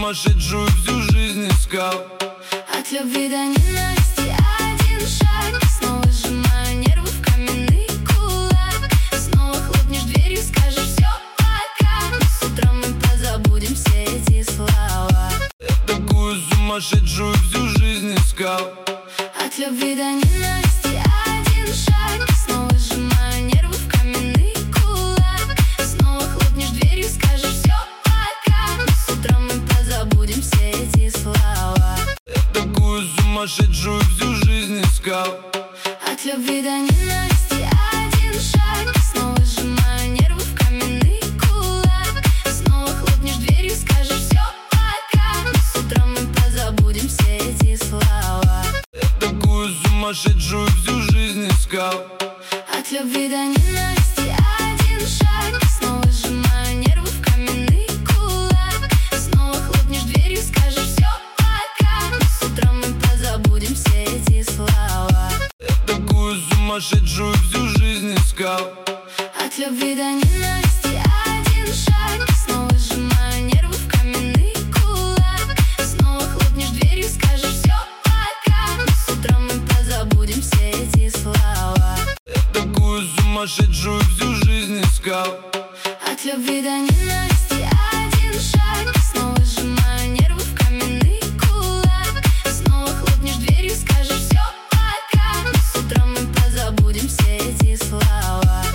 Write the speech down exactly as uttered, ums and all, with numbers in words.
сумасшедшую всю жизнь искал. От любви до ненависти один шаг. Снова сжимаю нервы в каменный кулак. Снова хлопнешь дверью, скажешь все пока. Но с утром мы позабудем все эти слова. Я такую сумасшедшую всю жизнь искал. От любви до ненависти один шаг. Снова сжимаю нервы в каменный кулак. Снова хлопнешь дверью, скажешь все пока. Но с утром мы позабудем все эти слова. Я такую сумасшедшую всю жизнь искал. От любви до ненависти один шаг. Снова сжимаю нервы в каменный кулак. Снова хлопнешь дверью, скажешь все пока. Но с утром мы позабудем все эти слова. Я такую сумасшедшую всю жизнь искал. От любви до ненависти один шаг. Снова сжимаю нервы в каменный кулак. Снова хлопнешь дверью, скажешь все пока. Но с утром мы позабудем все эти слова. Я такую сумасшедшую всю жизнь искал. От любви до ненависти один шаг. Снова сжимаю нервы в каменный кулак. Снова хлопнешь дверью, скажешь все пока. Но с утром мы позабудем все эти слова. Я такую сумасшедшую всю жизнь искал. От любви до ненависти